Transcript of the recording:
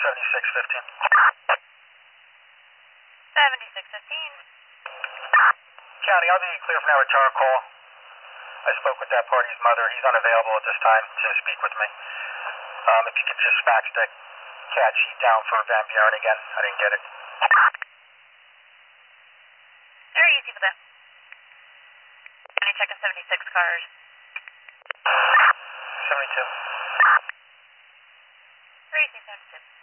7615. 7615. County, I'll be clear for now. Return call. I spoke with that party's mother. He's unavailable at this time to speak with me. If you could just fax the CAD sheet down for Van Buren again. I didn't get it. Very easy with that. County checking 76 cars. 72. Very easy, 72.